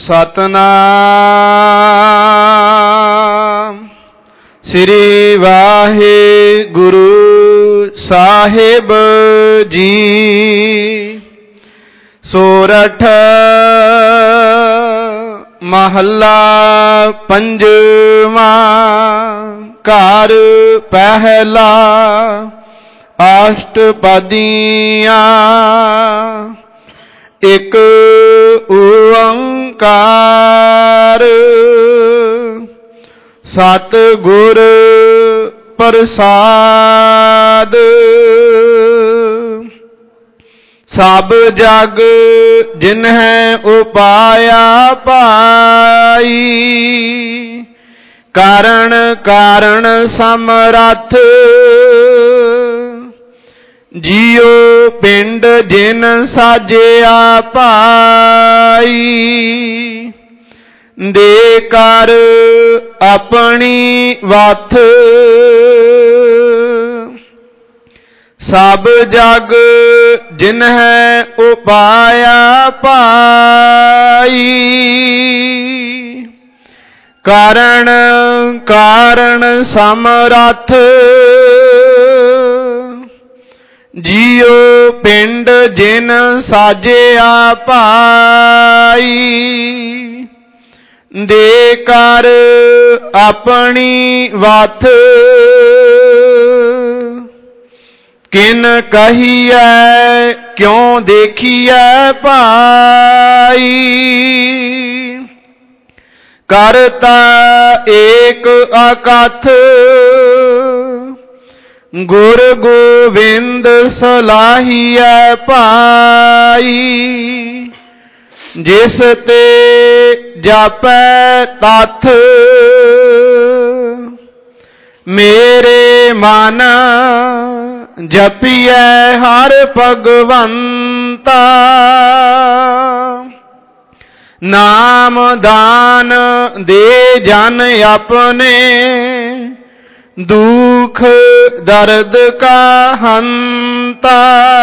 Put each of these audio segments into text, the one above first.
ਸਤਨਾਮ ਸ੍ਰੀ ਵਾਹਿਗੁਰੂ ਸਾਹਿਬ ਜੀ। ਸੋਰਠ ਮਹੱਲਾ ਪੰਜਵਾਂ। ਘਰ ਪਹਿਲਾ ਅਸ਼ਟਪਦੀਆਂ। ਇਕ ਓੰਕਾਰ ਸਤਿਗੁਰ ਪ੍ਰਸਾਦ। ਸਭ ਜਗ ਜਿਨਹਿ ਉਪਾਇਆ ਪਾਈ। ਕਾਰਣ ਕਾਰਣ ਸਮਰੱਥ ਜੀਉ ਪਿੰਡ ਜਿਨ ਸਾਜਿਆ ਪਾਈ। ਦੇ ਕਰ ਆਪਣੀ ਵਥ ਸਭ ਜਗ ਜਿਨਹਿ ਉਪਾਇਆ ਪਾਈ। ਕਾਰਣ ਕਾਰਣ ਸਮਰੱਥ ਜੀਉ ਪਿੰਡ ਜਿਨ ਸਾਜਿਆ ਪਾਈ। ਦੇ ਕਰ ਆਪਣੀ ਵਥ ਕਿਨ ਕਹੀਐ ਕਿਉ ਦੇਖੀਐ ਭਾਈ। ਕਰਤਾ ਏਕ ਅਕਥ ਗੁਰ ਗੋਬਿੰਦ ਸਲਾਹੀਐ ਭਾਈ। ਜਿਸ ਤੇ ਜਾਪੈ ਤਥ ਮੇਰੇ ਮਨ ਜਪੀਐ ਹਰ ਭਗਵੰਤਾ। ਨਾਮ ਦਾਨ ਦੇ ਜਨ ਆਪਣੇ ਦੁਖ ਦਰਦ ਕਾ ਹੰਤਾ।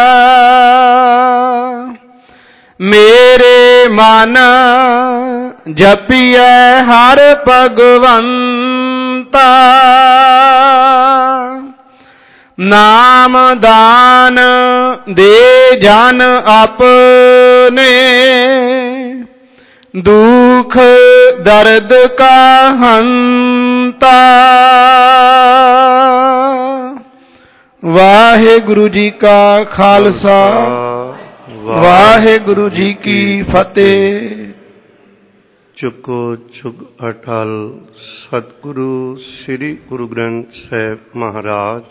ਮੇਰੇ ਮਨ ਜਪੀਐ ਹਰ ਭਗਵੰਤਾ। ਨਾਮ ਦਾਨ ਦੇ ਜਨ ਆਪਣੇ ਦੁਖ ਦਰਦ ਕਾ ਹੰਤਾ। ਵਾਹਿਗੁਰੂ ਜੀ ਕਾ ਖਾਲਸਾ ਵਾਹਿਗੁਰੂ ਜੀ ਕੀ ਫਤਿਹ। ਚੁਕੋ ਚੁਗ ਅਟਲ ਸਤਿਗੁਰੂ ਸ੍ਰੀ ਗੁਰੂ ਗ੍ਰੰਥ ਸਾਹਿਬ ਮਹਾਰਾਜ,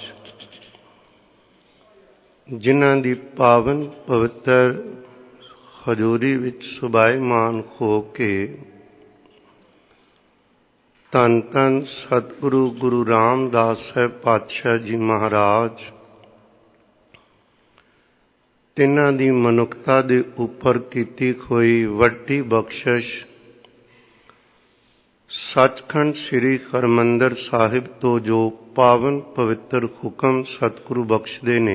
ਜਿਨ੍ਹਾਂ ਦੀ ਪਾਵਨ ਪਵਿੱਤਰ ਹਜ਼ੂਰੀ ਵਿੱਚ ਸੁਭਾਇਮਾਨ ਹੋ ਕੇ ਧੰਨ ਧੰਨ ਸਤਿਗੁਰੂ ਗੁਰੂ ਰਾਮਦਾਸ ਸਾਹਿਬ ਪਾਤਸ਼ਾਹ ਜੀ ਮਹਾਰਾਜ, ਤਿੰਨਾਂ ਦੀ ਮਨੁੱਖਤਾ ਦੇ ਉੱਪਰ ਕੀਤੀ ਹੋਈ ਵੱਡੀ ਬਖਸ਼ਿਸ਼ ਸੱਚਖੰਡ ਸ੍ਰੀ ਹਰਿਮੰਦਰ ਸਾਹਿਬ ਤੋਂ ਜੋ ਪਾਵਨ ਪਵਿੱਤਰ ਹੁਕਮ ਸਤਿਗੁਰੂ ਬਖਸ਼ਦੇ ਨੇ,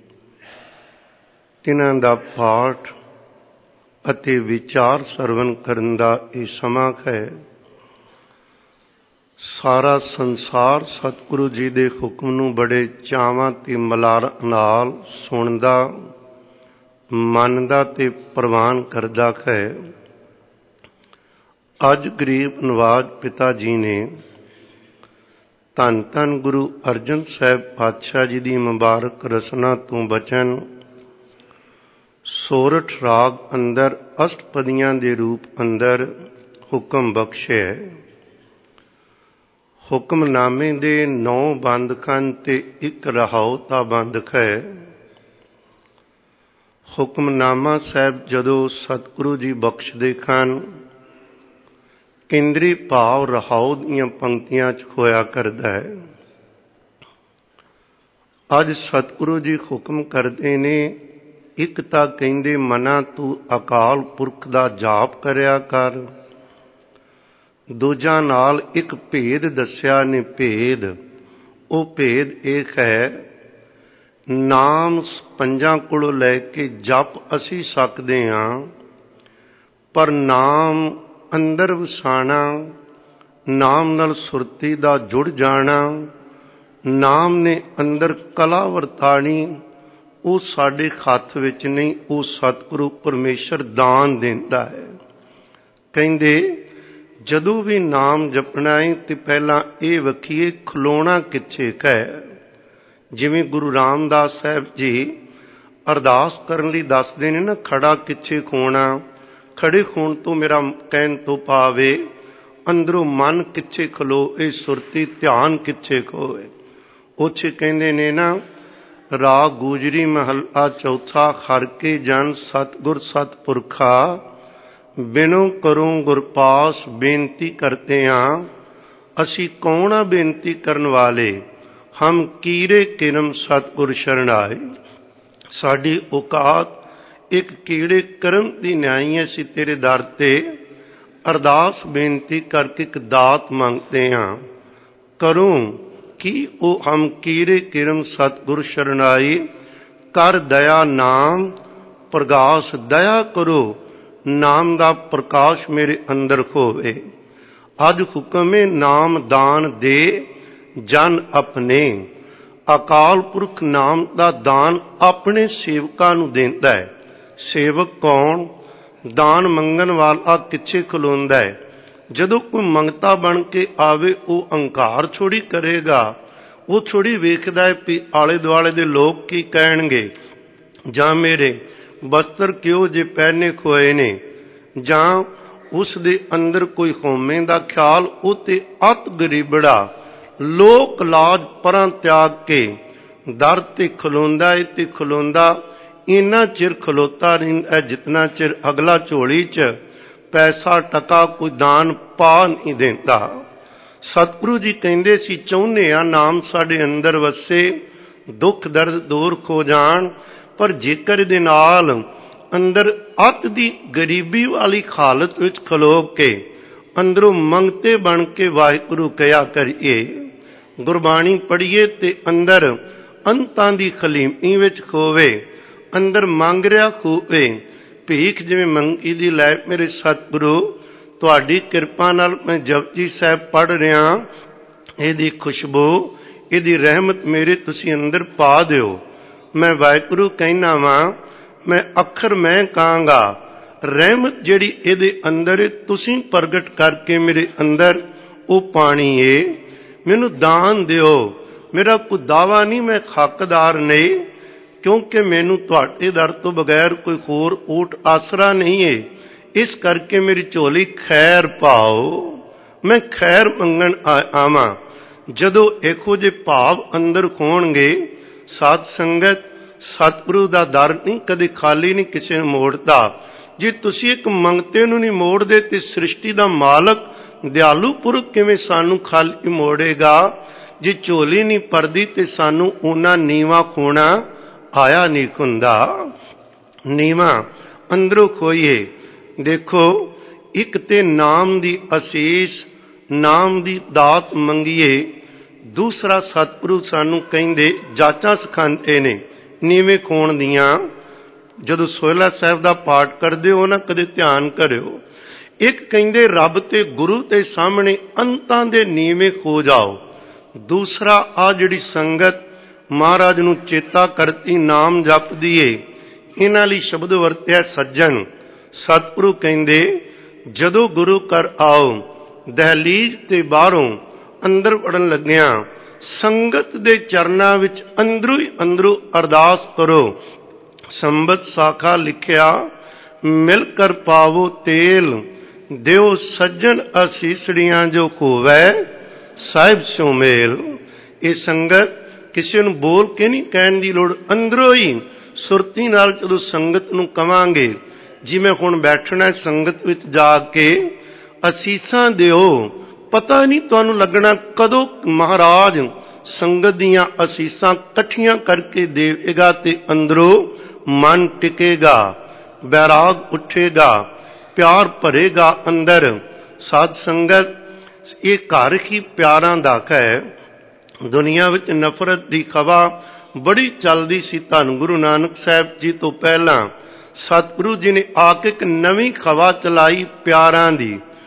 ਤਿੰਨਾਂ ਦਾ ਪਾਠ ਅਤੇ ਵਿਚਾਰ ਸਰਵਨ ਕਰਨ ਦਾ ਇਹ ਸਮਾਂ ਹੈ। ਸਾਰਾ ਸੰਸਾਰ ਸਤਿਗੁਰੂ ਜੀ ਦੇ ਹੁਕਮ ਨੂੰ ਬੜੇ ਚਾਵਾਂ ਤੇ ਮਲਾਰ ਨਾਲ ਸੁਣਦਾ, ਮੰਨਦਾ ਤੇ ਪ੍ਰਵਾਨ ਕਰਦਾ ਹੈ। ਅੱਜ ਗਰੀਬ ਨਵਾਜ਼ ਪਿਤਾ ਜੀ ਨੇ ਧੰਨ ਧੰਨ ਗੁਰੂ ਅਰਜਨ ਸਾਹਿਬ ਪਾਤਸ਼ਾਹ ਜੀ ਦੀ ਮੁਬਾਰਕ ਰਸਨਾ ਤੋਂ ਬਚਨ ਸੋਰਠ ਰਾਗ ਅੰਦਰ ਅਸ਼ਟਪਦੀਆਂ ਦੇ ਰੂਪ ਅੰਦਰ ਹੁਕਮ ਬਖਸ਼ਿਆ। ਹੁਕਮਨਾਮੇ ਦੇ 9 ਬੰਦ ਹਨ ਤੇ ਇੱਕ ਰਹਾਉਤਾ ਬੰਦ ਹੈ। ਹੁਕਮਨਾਮਾ ਸਾਹਿਬ ਜਦੋਂ ਸਤਿਗੁਰੂ ਜੀ ਬਖਸ਼ਦੇ ਹਨ, ਕੇਂਦਰੀ ਭਾਵ ਰਹਾਉ ਦੀਆਂ ਪੰਕਤੀਆਂ 'ਚ ਹੋਇਆ ਕਰਦਾ ਹੈ। ਅੱਜ ਸਤਿਗੁਰੂ ਜੀ ਹੁਕਮ ਕਰਦੇ ਨੇ, ਇੱਕ ਤਾਂ ਕਹਿੰਦੇ ਮਨਾ ਤੂੰ ਅਕਾਲ ਪੁਰਖ ਦਾ ਜਾਪ ਕਰਿਆ ਕਰ, ਦੂਜਾ ਨਾਲ ਇੱਕ ਭੇਦ ਦੱਸਿਆ ਨੇ ਭੇਦ। ਉਹ ਭੇਦ ਇਹ ਹੈ, ਨਾਮ ਪੰਜਾਂ ਕੋਲੋਂ ਲੈ ਕੇ ਜਪ ਅਸੀਂ ਸਕਦੇ ਹਾਂ, ਪਰ ਨਾਮ ਅੰਦਰ ਵਸਾਣਾ, ਨਾਮ ਨਾਲ ਸੁਰਤੀ ਦਾ ਜੁੜ ਜਾਣਾ, ਨਾਮ ਨੇ ਅੰਦਰ ਕਲਾ ਵਰਤਾਣੀ, ਉਹ ਸਾਡੇ ਹੱਥ ਵਿੱਚ ਨਹੀਂ, ਉਹ ਸਤਿਗੁਰੂ ਪਰਮੇਸ਼ਰ ਦਾਨ ਦਿੰਦਾ ਹੈ। ਕਹਿੰਦੇ ਜਦੋਂ ਵੀ ਨਾਮ ਜਪਣਾ ਹੈ ਤੇ ਪਹਿਲਾਂ ਇਹ ਵੇਖੀਏ ਖਲੋਣਾ ਕਿੱਥੇ ਹੈ। ਜਿਵੇਂ ਗੁਰੂ ਰਾਮਦਾਸ ਸਾਹਿਬ ਜੀ ਅਰਦਾਸ ਕਰਨ ਲਈ ਦੱਸਦੇ ਨੇ ਨਾ, ਖੜਾ ਕਿੱਥੇ ਖੋਣਾ, ਖੜੇ ਖੋਣ ਤੋਂ ਮੇਰਾ ਕਹਿਣ ਤੋਂ ਭਾਵੇ ਅੰਦਰੋਂ ਮਨ ਕਿੱਥੇ ਖਲੋ, ਇਹ ਸੁਰਤੀ ਧਿਆਨ ਕਿੱਥੇ ਖੋਏ। ਉੱਥੇ ਕਹਿੰਦੇ ਨੇ ਨਾ, ਰਾਗ ਗੂਜਰੀ ਮਹੱਲਾ ਚੌਥਾ, ਹਰ ਕੇ ਜਨ ਸਤਿਗੁਰ ਸਤਿਪੁਰਖਾ, ਬਿਨੋ ਕਰੂੰ ਗੁਰਪਾਸ ਬੇਨਤੀ ਕਰਤੇ ਹਾਂ। ਅਸੀਂ ਕੌਣ ਆ ਬੇਨਤੀ ਕਰਨ ਵਾਲੇ, ਹਮ ਕੀਰੇ ਕਿਰਮ ਸਤਿਗੁਰ ਸ਼ਰਣਾਏ। ਸਾਡੀ ਔਕਾਤ ਇੱਕ ਕੀੜੇ ਕਰਮ ਦੀ ਨਿਆਈ, ਅਸੀਂ ਤੇਰੇ ਦਰ ਤੇ ਅਰਦਾਸ ਬੇਨਤੀ ਕਰਕੇ ਇੱਕ ਦਾਤ ਮੰਗਦੇ ਹਾਂ। ਕਰੂੰ ਕੀ ਉਹ ਹਮ ਕੀਰੇ ਕਿਰਮ ਸਤਿਗੁਰ ਸ਼ਰਣਾਈ, ਕਰ ਦਇਆ ਨਾਮ ਪ੍ਰਗਾਸ, ਦਇਆ ਕਰੋ ਨਾਮ ਦਾ ਪ੍ਰਕਾਸ਼ ਮੇਰੇ ਅੰਦਰ ਹੋਵੇ। ਅੱਜ ਹੁਕਮ ਹੈ ਨਾਮ ਦਾਨ ਦੇ ਜਨ ਆਪਣੇ, ਅਕਾਲ ਪੁਰਖ ਨਾਮ ਦਾ ਦਾਨ ਆਪਣੇ ਸੇਵਕਾਂ ਨੂੰ ਦਿੰਦਾ ਹੈ। ਸੇਵਕ ਕੌਣ? ਦਾਨ ਮੰਗਣ ਵਾਲਾ ਕਿੱਥੇ ਖਲੋਂਦਾ ਹੈ। ਜਦੋਂ ਕੋਈ ਮੰਗਤਾ ਬਣ ਕੇ ਆਵੇ, ਉਹ ਅਹੰਕਾਰ ਥੋੜੀ ਕਰੇਗਾ, ਉਹ ਥੋੜੀ ਵੇਖਦਾ ਹੈ ਵੀ ਆਲੇ ਦੁਆਲੇ ਦੇ ਲੋਕ ਕੀ ਕਹਿਣਗੇ, ਜਾਂ ਮੇਰੇ ਬਸਤਰ ਕਿਉਂ ਜੇ ਪਹਿਨੇ ਖੋਏ ਨੇ, ਜਾਂ ਉਸ ਦੇ ਅੰਦਰ ਕੋਈ ਹਉਮੈ ਦਾ ਖਿਆਲ, ਉਹ ਤੇ ਅਤ ਗਰੀਬੜਾ ਲੋਕ ਲਾਜ ਪਰਾਂ ਤਿਆਗ ਕੇ ਦਰ ਤੇ ਖਲੋਂਦਾ ਹੈ। ਤੇ ਖਲੋਂਦਾ ਇੰਨਾ ਚਿਰ ਖਲੋਤਾ ਰਹਿੰਦਾ ਜਿਤਨਾ ਚਿਰ ਅਗਲਾ ਝੋਲੀ 'ਚ ਪੈਸਾ ਟਕਾ ਕੋਈ ਦਾਨ ਪਾ ਨਹੀਂ ਦਿੰਦਾ। ਸਤਿਗੁਰੂ ਜੀ ਕਹਿੰਦੇ ਸੀ, ਚਾਹੁੰਦੇ ਆ ਨਾਮ ਸਾਡੇ ਅੰਦਰ ਵਸੇ, ਦੁੱਖ ਦਰਦ ਦੂਰ ਹੋ ਜਾਣ, ਪਰ ਜੇਕਰ ਇਹਦੇ ਨਾਲ ਅੰਦਰ ਅਤ ਦੀ ਗਰੀਬੀ ਵਾਲੀ ਹਾਲਤ ਵਿੱਚ ਖਲੋ ਕੇ ਅੰਦਰੋਂ ਮੰਗਤੇ ਬਣ ਕੇ ਵਾਹਿਗੁਰੂ ਕਿਹਾ ਕਰੀਏ, ਗੁਰਬਾਣੀ ਪੜ੍ਹੀਏ ਤੇ ਅੰਦਰ ਅੰਤਾਂ ਦੀ ਖਲੀਮੀ ਵਿੱਚ ਖੋਵੇ, ਅੰਦਰ ਮੰਗ ਰਿਹਾ ਖੋਵੇ, ਭੀਖ ਜਿਵੇਂ ਮੰਗੀ ਦੀ ਲੈ ਮੇਰੇ ਸਤਿਗੁਰੂ, ਤੁਹਾਡੀ ਕਿਰਪਾ ਨਾਲ ਮੈਂ ਜਪਜੀ ਸਾਹਿਬ ਪੜ੍ਹ ਰਿਹਾ, ਇਹਦੀ ਖੁਸ਼ਬੂ, ਇਹਦੀ ਰਹਿਮਤ ਮੇਰੇ ਤੁਸੀਂ ਅੰਦਰ ਪਾ ਦਿਓ। ਮੈਂ ਵਾਹਿਗੁਰੂ ਕਹਿਣਾ ਵਾਂ, ਮੈਂ ਅੱਖਰ ਮੈਂ ਕਹਾਂਗਾ, ਰਹਿਮਤ ਜਿਹੜੀ ਇਹਦੇ ਅੰਦਰ ਤੁਸੀਂ ਪ੍ਰਗਟ ਕਰਕੇ ਮੇਰੇ ਅੰਦਰ ਉਹ ਪਾਣੀ ਏ, ਮੈਨੂੰ ਦਾਨ ਦਿਓ। ਮੇਰਾ ਕੋਈ ਦਾਵਾ ਨਹੀਂ, ਮੈਂ ਹੱਕਦਾਰ ਨਹੀਂ, ਕਿਉਂਕਿ ਮੈਨੂੰ ਤੁਹਾਡੇ ਦਰ ਤੋਂ ਬਗੈਰ ਕੋਈ ਹੋਰ ਓਟ ਆਸਰਾ ਨਹੀਂ ਏ। ਇਸ ਕਰਕੇ ਮੇਰੀ ਝੋਲੀ ਖੈਰ ਪਾਓ, ਮੈਂ ਖੈਰ ਮੰਗਣ ਆਵਾਂ। ਜਦੋਂ ਇਹੋ ਜਿਹੇ ਭਾਵ ਅੰਦਰ ਹੋਣਗੇ, ਸਾਧ ਸੰਗਤ ਸਤਿਗੁਰੂ ਦਾ ਦਰ ਨਹੀਂ ਕਦੇ ਖਾਲੀ ਨਹੀਂ ਕਿਸੇ ਨੂੰ ਮੋੜਦਾ। ਜੇ ਤੁਸੀਂ ਇੱਕ ਮੰਗਤੇ ਨੂੰ ਨਹੀਂ ਮੋੜਦੇ ਤੇ ਸ੍ਰਿਸ਼ਟੀ ਦਾ ਮਾਲਕ ਦਿਆਲੂ ਪੁਰਖ ਕਿਵੇਂ ਸਾਨੂੰ ਖਾਲੀ ਮੋੜੇਗਾ। ਜੇ ਝੋਲੀ ਨਹੀਂ ਭਰਦੀ ਤੇ ਸਾਨੂੰ ਉਹਨਾਂ ਨੀਵਾਂ ਖੋਣਾ ਆਇਆ ਨਹੀਂ ਹੁੰਦਾ। ਨੀਵਾਂ ਅੰਦਰੋਂ ਖੋਈਏ। ਦੇਖੋ, ਇੱਕ ਤੇ ਨਾਮ ਦੀ ਅਸੀਸ, ਨਾਮ ਦੀ ਦਾਤ ਮੰਗੀਏ, ਦੂਸਰਾ ਸਤਿਗੁਰੂ ਸਾਨੂੰ ਕਹਿੰਦੇ ਜਾਚਾਂ ਸਿਖਾਉਂਦੇ ਨੇ ਨੀਵੇਂ ਖੋਣ ਦੀਆਂ। ਜਦੋਂ ਸੋਹਿਲਾ ਸਾਹਿਬ ਦਾ ਪਾਠ ਕਰਦੇ ਹੋ ਨਾ, ਕਦੇ ਧਿਆਨ ਕਰਿਓ। ਇੱਕ ਕਹਿੰਦੇ ਰੱਬ ਤੇ ਗੁਰੂ ਦੇ ਸਾਹਮਣੇ ਅੰਤਾਂ ਦੇ ਨੀਵੇਂ ਖੋ ਜਾਓ। ਦੂਸਰਾ ਆ ਜਿਹੜੀ ਸੰਗਤ ਮਹਾਰਾਜ ਨੂੰ ਚੇਤਾ ਕਰਤੀ, ਨਾਮ ਜਪਦੀ ਏ, ਇਹਨਾਂ ਲਈ ਸ਼ਬਦ ਵਰਤਿਆ ਸੱਜਣ। ਸਤਿਗੁਰੂ ਕਹਿੰਦੇ ਜਦੋਂ ਗੁਰੂ ਘਰ ਆਓ, ਦਹਲੀਜ਼ ਤੇ ਬਾਹਰੋਂ ਅੰਦਰ ਵੜਨ ਲੱਗਿਆਂ ਸੰਗਤ ਦੇ ਚਰਨਾਂ ਵਿੱਚ ਅੰਦਰੋਂ ਹੀ ਅੰਦਰੋਂ ਅਰਦਾਸ ਕਰੋ। ਸੰਬਤ ਸਾਖਾ ਲਿਖਿਆ, ਮਿਲ ਕਰ ਪਾਵੋ ਤੇਲ, ਦਿਓ ਸੱਜਣ ਅਸੀਸੜੀਆਂ ਜੋ ਹੋਵੈ ਸਾਹਿਬ ਸਿਉ ਮੇਲ। ਇਹ ਸੰਗਤ ਕਿਸੇ ਨੂੰ ਬੋਲ ਕੇ ਨਹੀਂ ਕਹਿਣ ਦੀ ਲੋੜ, ਅੰਦਰੋਂ ਹੀ ਸੁਰਤੀ ਨਾਲ ਜਦੋਂ ਸੰਗਤ ਨੂੰ ਕਵਾਂਗੇ, ਜਿਵੇਂ ਹੁਣ ਬੈਠਣਾ ਸੰਗਤ ਵਿੱਚ ਜਾ ਕੇ ਅਸੀਸਾਂ ਦਿਓ। ਪਤਾ ਨਹੀਂ ਤੁਹਾਨੂੰ ਲੱਗਣਾ ਕਦੋਂ ਮਹਾਰਾਜ ਸੰਗਤ ਦੀਆਂ ਅਸੀਸਾਂ ਇਕੱਠੀਆਂ ਕਰਕੇ ਦੇਵੇਗਾ ਤੇ ਅੰਦਰੋਂ ਮਨ ਟਿਕੇਗਾ, ਬੈਰਾਗ ਉੱਠੇਗਾ, ਪਿਆਰ ਭਰੇਗਾ ਅੰਦਰ। ਸਾਧ ਸੰਗਤ, ਇਹ ਘਰ ਹੀ ਪਿਆਰਾਂ ਦਾ ਹੈ। ਦੁਨੀਆ ਵਿੱਚ ਨਫ਼ਰਤ ਦੀ ਹਵਾ ਬੜੀ ਚੱਲਦੀ ਸੀ। ਧੰਨ ਗੁਰੂ ਨਾਨਕ ਸਾਹਿਬ ਜੀ ਤੋਂ ਪਹਿਲਾਂ ਸਤਿਗੁਰੂ ਜੀ ਨੇ ਆ ਕੇ ਇੱਕ ਨਵੀਂ ਹਵਾ ਚਲਾਈ ਪਿਆਰਾਂ ਦੀ।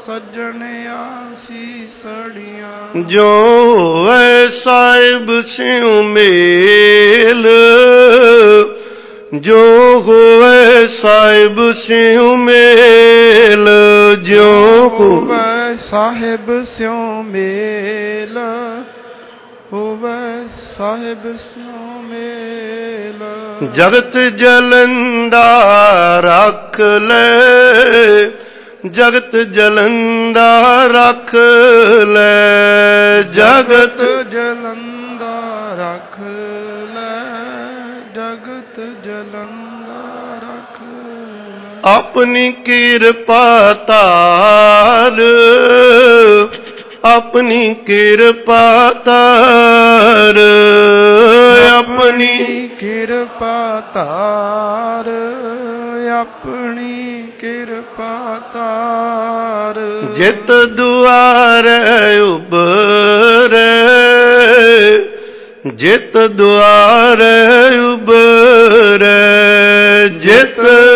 ਸੱਜਣ ਆਸੀਸੜੀਆਂ। ਜੋ ਹੋਵੇ ਸਾਹਿਬ ਸਿਉ ਮੇਲ, ਜੋ ਹੋਵੇ ਸਾਹਿਬ ਸਿਉ ਮੇਲ, ਜੋ ਹੋਵੇ ਸਾਹਿਬ ਸਿਉ ਮੇਲ, ਹੋਵੇ ਸਾਹਿਬ ਸਿਉ ਮੇਲ। ਜਗਤ ਜਲੰਦਾ ਰੱਖ ਲੈ, ਜਗਤ ਜਲੰਦਾ ਰੱਖ ਲੈ, ਜਗਤ ਜਲੰਦਾ ਰੱਖ ਲੈ, ਜਗਤ ਜਲੰਦਾ ਰੱਖ ਲੈ। ਆਪਣੀ ਕਿਰਪਾ ਧਾਰ, ਆਪਣੀ ਕਿਰਪਾ ਧਾਰ, ਆਪਣੀ ਕਿਰਪਾ ਧਾਰ, ਆਪਣੀ ਕਿਰਪਾ ਧਾਰ। ਜਿਤ ਦੁਆਰੇ ਉਬਰੇ, ਜਿਤ ਦੁਆਰੇ ਉਬਰੇ, ਜਿਤ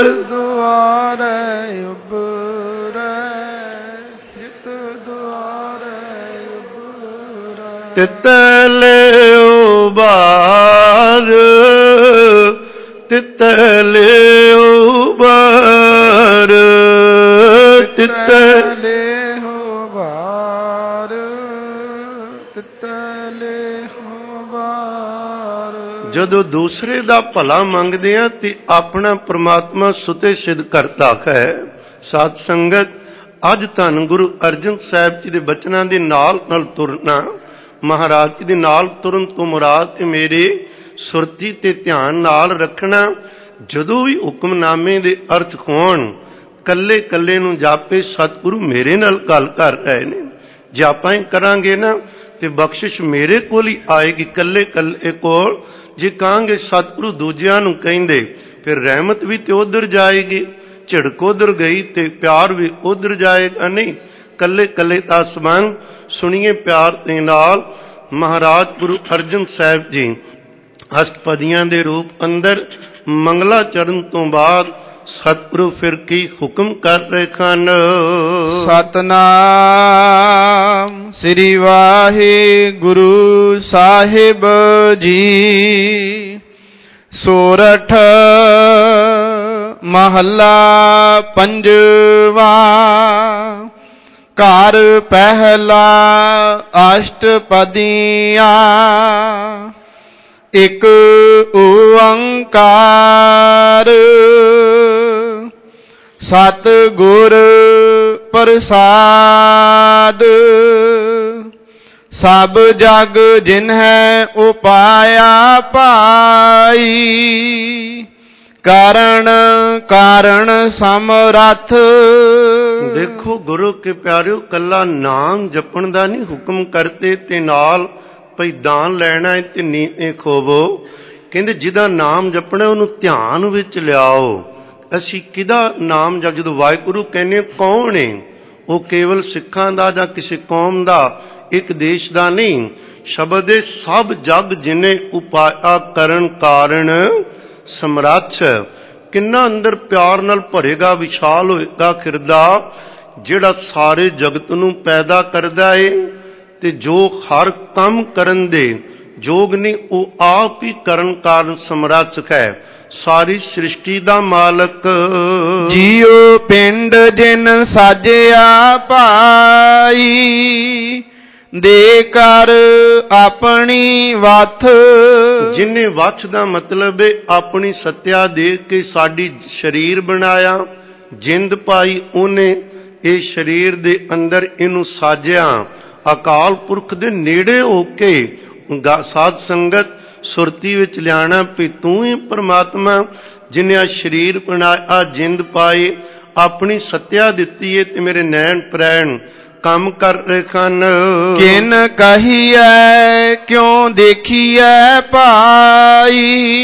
ਦੁਆਰੇ ਉਬਰੇ, ਜਿਤ ਦੁਆਰੇ ਉਬਰੇ। ਤਿਤਲੇ ਉਬਾਰ, ਤਿਤਲੇ ਉਬਾਰ, ਤਿਤਲੇ ਉਬਾਰ, ਤਿਤਲੇ ਉਬਾਰ। ਜਦੋਂ ਦੂਸਰੇ ਦਾ ਭਲਾ ਮੰਗਦੇ ਆ ਤੇ ਆਪਣਾ ਪ੍ਰਮਾਤਮਾ ਸੁਤੇ ਸਿੱਧ ਕਰਦਾ ਹੈ। ਸਾਧ ਸੰਗਤ, ਅੱਜ ਧੰਨ ਗੁਰੂ ਅਰਜਨ ਸਾਹਿਬ ਜੀ ਦੇ ਬਚਨਾਂ ਦੇ ਨਾਲ ਨਾਲ ਤੁਰਨਾ, ਮਹਾਰਾਜ ਜੀ ਦੇ ਨਾਲ ਤੁਰਨ ਤੋਂ ਮੁਰਾਦ ਤੇ ਮੇਰੇ ਸੁਰਤੀ ਤੇ ਧਿਆਨ ਨਾਲ ਰੱਖਣਾ। ਜਦੋਂ ਵੀ ਹੁਕਮਨਾਮੇ ਦੇ ਅਰਥ ਹੋਣ, ਕੱਲੇ ਕੱਲੇ ਨੂੰ ਜਾਪੇ ਸਤਿਗੁਰੂ ਮੇਰੇ ਨਾਲ ਗੱਲ ਕਰ ਰਹੇ ਨੇ। ਜੇ ਆਪਾਂ ਹੀ ਕਰਾਂਗੇ ਨਾ ਤੇ ਬਖਸ਼ਿਸ਼ ਮੇਰੇ ਕੋਲ ਹੀ ਆਏਗੀ, ਕੱਲੇ ਕੱਲੇ ਕੋਲ। ਜੇ ਕਹਾਂਗੇ ਸਤਿਗੁਰੂ ਦੂਜਿਆਂ ਨੂੰ ਕਹਿੰਦੇ, ਫਿਰ ਰਹਿਮਤ ਵੀ ਤੇ ਉਧਰ ਜਾਏਗੀ, ਝਿੜਕ ਉਧਰ ਗਈ ਤੇ ਪਿਆਰ ਵੀ ਉਧਰ ਜਾਏਗਾ। ਨਹੀਂ, ਕੱਲੇ ਕੱਲੇ ਦਾ ਸੰਬੰਧ। ਸੁਣੀਏ ਪਿਆਰ ਦੇ ਨਾਲ ਮਹਾਰਾਜ ਗੁਰੂ ਅਰਜਨ ਸਾਹਿਬ ਜੀ ਅਸ਼ਟਪਦੀਆਂ ਦੇ ਰੂਪ ਅੰਦਰ ਮੰਗਲਾ ਚਰਨ ਤੋਂ ਬਾਅਦ ਸਤਿਗੁਰੂ ਫਿਰ ਕੀ ਹੁਕਮ ਕਰ ਰਹੇ ਹਨ। ਸਤਨਾਮ ਸ੍ਰੀ ਵਾਹਿਗੁਰੂ ਸਾਹਿਬ ਜੀ। ਸੋਰਠ ਮਹੱਲਾ ਪੰਜਵਾ। ਘਰ ਪਹਿਲਾ ਅਸ਼ਟਪਦੀਆਂ। ਇਕ ਓੰਕਾਰ ਸਤਿਗੁਰ ਪ੍ਰਸਾਦ। ਸਭ ਜਗ ਜਿਨਹਿ ਉਪਾਇਆ ਪਾਈ। ਕਾਰਣ ਕਾਰਣ ਸਮਰੱਥ। ਦੇਖੋ ਗੁਰੂ ਕੇ ਪਿਆਰਿਓ, ਕੱਲਾ ਨਾਮ ਜਪਣ ਦਾ ਨਹੀਂ ਹੁਕਮ ਕਰਤੇ ਤੇ ਨਾਲ ਭਈ ਦਾਨ ਲੈਣਾ ਹੈ ਤੇ ਨੀਵੇਂ ਖੋਵੋ। ਕਹਿੰਦੇ ਜਿਹਦਾ ਨਾਮ ਜਪਣਾ ਉਹਨੂੰ ਧਿਆਨ ਵਿੱਚ ਲਿਆਓ। ਅਸੀਂ ਕਿਹਦਾ ਨਾਮ ਜਪ, ਜਦੋਂ ਵਾਹਿਗੁਰੂ ਕਹਿੰਦੇ ਕੌਣ ਹੈ? ਉਹ ਕੇਵਲ ਸਿੱਖਾਂ ਦਾ ਜਾਂ ਕਿਸੇ ਕੌਮ ਦਾ, ਇੱਕ ਦੇਸ਼ ਦਾ ਨਹੀਂ। ਸ਼ਬਦ ਹੈ ਸਭ ਜਗ ਜਿਨੇ ਉਪਾਇਆ ਕਰਨ ਕਾਰਨ ਸਮਰੱਥ। ਕਿੰਨਾ ਅੰਦਰ ਪਿਆਰ ਨਾਲ ਭਰੇਗਾ, ਵਿਸ਼ਾਲ ਹੋਏਗਾ ਹਿਰਦਾ, ਜਿਹੜਾ ਸਾਰੇ ਜਗਤ ਨੂੰ ਪੈਦਾ ਕਰਦਾ ਏ ਤੇ ਜੋ ਹਰ ਕੰਮ ਕਰਨ ਦੇ ਯੋਗ ਨਹੀਂ, ਉਹ ਆਪ ਹੀ ਕਰਨ ਕਾਰਨ ਸਮਰੱਥ ਹੈ। ਸਾਰੀ ਸ੍ਰਿਸ਼ਟੀ ਦਾ ਮਾਲਕ। ਜੀਉ ਪਿੰਡ ਜਿਨ ਸਾਜਿਆ ਭਾਈ। ਦੇ ਕਰ ਆਪਣੀ ਵਥ। ਜਿਨੇ ਵਥ ਦਾ ਮਤਲਬ ਹੈ ਆਪਣੀ ਸੱਤਿਆ ਦੇ ਕੇ ਸਾਡੀ ਸਰੀਰ ਬਣਾਇਆ, ਜਿੰਦ ਪਾਈ ਉਹਨੇ ਇਹ ਸਰੀਰ ਦੇ ਅੰਦਰ ਇਹਨੂੰ ਸਾਜਿਆ। ਅਕਾਲ ਪੁਰਖ ਦੇ ਨੇੜੇ ਹੋ ਕੇ ਸਾਧ ਸੰਗਤ ਸੁਰਤੀ ਵਿੱਚ ਲਿਆਣਾ ਵੀ ਤੂੰ ਹੀ ਪ੍ਰਮਾਤਮਾ ਜਿਨੇ ਆ ਸਰੀਰ ਬਣਾਇਆ, ਜਿੰਦ ਪਾਏ, ਆਪਣੀ ਸੱਤਿਆ ਦਿੱਤੀ ਹੈ ਤੇ ਮੇਰੇ ਨੈਣ ਪ੍ਰੈਣ ਕੰਮ ਕਰ ਰਹੇ ਹਨ। ਕਿਨ ਕਹੀਐ ਕਿਉਂ ਦੇਖੀਐ ਭਾਈ।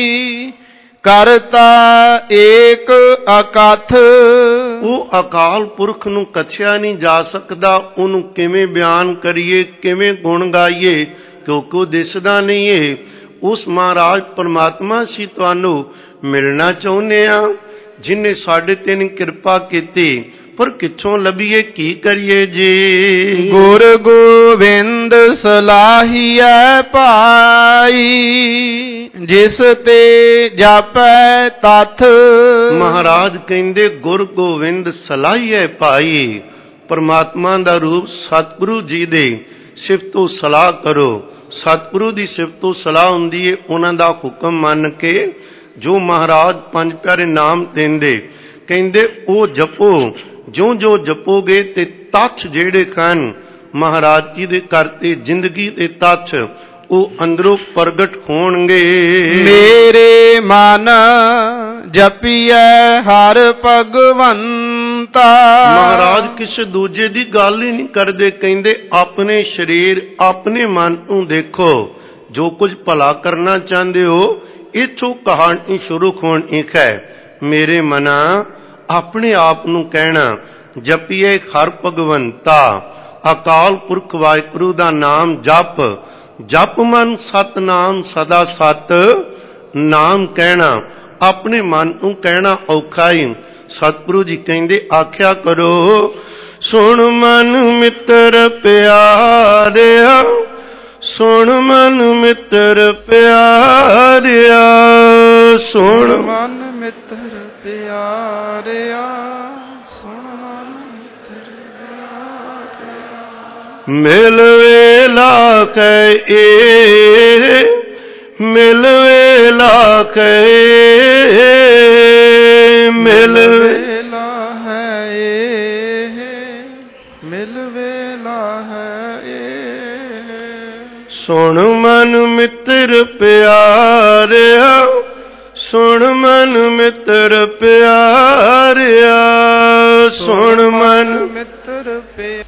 ਕਰਤਾ ਏਕ ਅਕਥ। ਉਹ ਅਕਾਲ ਪੁਰਖ ਨੂੰ ਕਥਿਆ ਨਹੀਂ ਜਾ ਸਕਦਾ। ਉਹਨੂੰ ਕਿਵੇਂ ਬਿਆਨ ਕਰੀਏ, ਕਿਵੇਂ ਗੁਣ ਗਾਈਏ, ਕਿਉਂਕਿ ਉਹ ਦਿਸਦਾ ਨਹੀਂ ਏ। ਉਸ ਮਹਾਰਾਜ ਪਰਮਾਤਮਾ ਸੀ ਤੁਹਾਨੂੰ ਮਿਲਣਾ ਚਾਹੁੰਦੇ ਆ, ਜਿਨੇ ਸਾਡੇ ਤੇ ਕਿਰਪਾ ਕੀਤੀ। पर किथों लभीए की करिए जी। गुर गोविंद सलाहिया पाई, जिस ते जापै तथ। महाराज कहंदे गुर गोविंद सलाहिए पाई, परमात्मा दा रूप सतगुरु जी दे सिफतो सलाह करो। सतगुरु दी सिफतो सलाह हुंदी है उन्हां दा हुक्म मन के जो महाराज पंज प्यारे नाम देंदे कहंदे ओ जपो। जो जो जपोगे ते तत्थ जेड़े कन महाराज जी दे करते जिंदगी दे तत्थ ओ अंदरों प्रगट होणगे। मेरे मन जपिए हर भगवंता। महाराज किसी दूजे दी गल ही नहीं करदे, कहंदे अपने शरीर अपने मन नूं देखो। जो कुछ भला करना चाहते हो इथों कहानी शुरू होनी है। मेरे मना अपने आप नूं कहना जपिए हर भगवंता। अकाल पुरख वाहिगुरू दा नाम जप। जप मन सतनाम सदा सत नाम कहना। अपने मन नूं कहना औखा ही। सतगुरु जी कहंदे आख्या करो सुन मन मित्र प्यारिया। सुन मन मित्र प्यारिया। सुन मन मित्र प्यारिया। सुन मन मित्र प्यारिया। मिल वेला कै मिल वेला कै मिल वेला है मिल वेला है। सुन मन मित्र प्यारिया। सुन मन मित्र प्यारिया। सुन मन मित्र प्यारिया।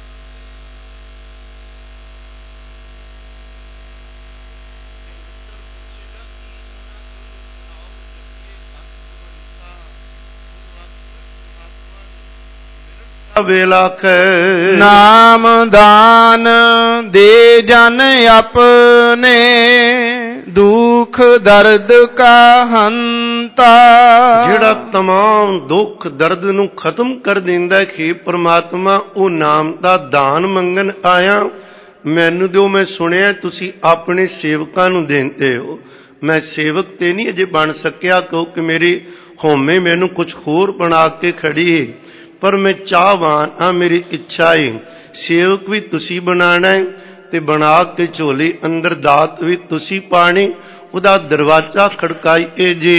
वेला नाम दान दे जन अपने, दुख दर्द का हंता। जिहड़ा तमाम दुख दर्द नूं खत्म कर दिंदा है कि परमात्मा ओ नाम दा दान मंगन आया। मैनू दिओ, मैं सुनिया तुसी अपने सेवकां नूं देंदे हो। मैं सेवक ते नहीं अजे बन सकिया क्योंकि मेरी होमे मैनू कुछ होर बना के खड़ी है, पर मैं चाहवान हाँ, मेरी इच्छा है सेवक भी तुसी बनाना है ते बना के झोली अंदर दात भी तुसी पानी। उदा दरवाजा खड़काइए जी।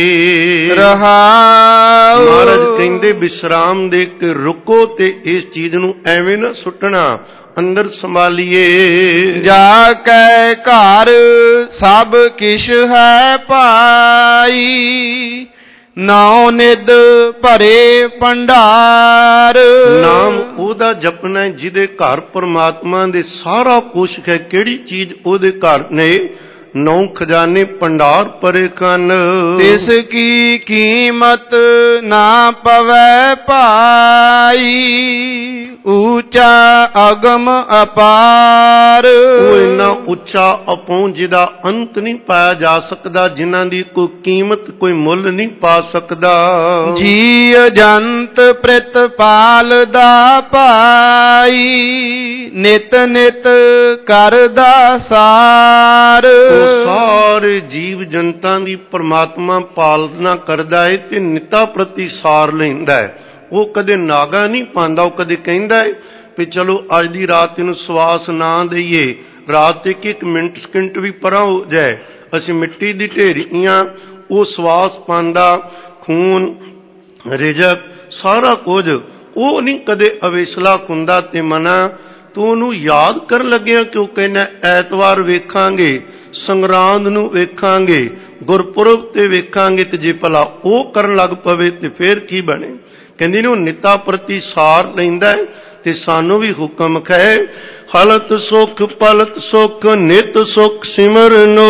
महाराज कहंदे विश्राम दे के रुको ते इस चीज नूं एवें ना सुटना, अंदर संभालिए। जाके घर सब किश है पाई, नाम निद भरे भंडार। नाम ओदा जपना है जिदे घर परमात्मा दे सारा कुछ है। केड़ी चीज ओदे घर ने? नौ खजाने भंडार परे कन। तिसकी कीमत ना पवै पाई, ऊंचा अगम अपार। वो इन्ना उच्चा अपहुं जिदा अंत नहीं पाया जा सकता, जिन्हां दी कोई कीमत कोई मुल नहीं पा सकदा। जी जंत प्रतिपाल दा पाई, नित नित करदा सार। सारे जीव जनता दी परमात्मा पालना करदा है ते निता प्रति सार लैंदा है। वो कदे नागा नहीं पांदा। वो कदे कहंदा है भी चलो अज दी रात इनू सवास ना दईए, रात एक एक मिनट सकिंट भी परा हो जाए, असीं मिट्टी दी ढेरियां। वो सवास पांदा, खून रिजक सारा कुछ वो नहीं कदे अवेसला हुंदा। ते मना तू उहनूं याद कर लग्या क्यों कहना ऐतवार वेखांगे, संगरांद नूं वेखांगे, गुरपुरब ते वेखांगे, ते जे भला वो करन लग पवे ते फिर की बने। कहंदी ने निता प्रति सार लैंदा है ते सानू भी हुक्म है। हलत सुख पलत सुख नित सुख सिमरनो,